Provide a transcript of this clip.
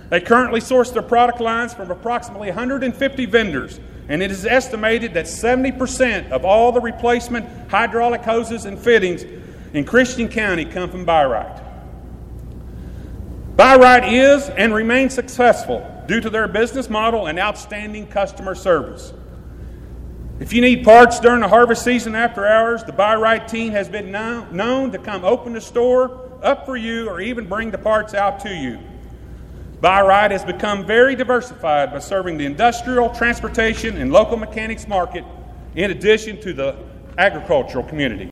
They currently source their product lines from approximately 150 vendors, and it is estimated that 70% of all the replacement hydraulic hoses and fittings in Christian County come from Bi-Rite. Bi-Rite is and remains successful due to their business model and outstanding customer service. If you need parts during the harvest season after hours, the Bi-Rite team has been known to come open the store up for you or even bring the parts out to you. Bi-Rite has become very diversified by serving the industrial, transportation, and local mechanics market in addition to the agricultural community.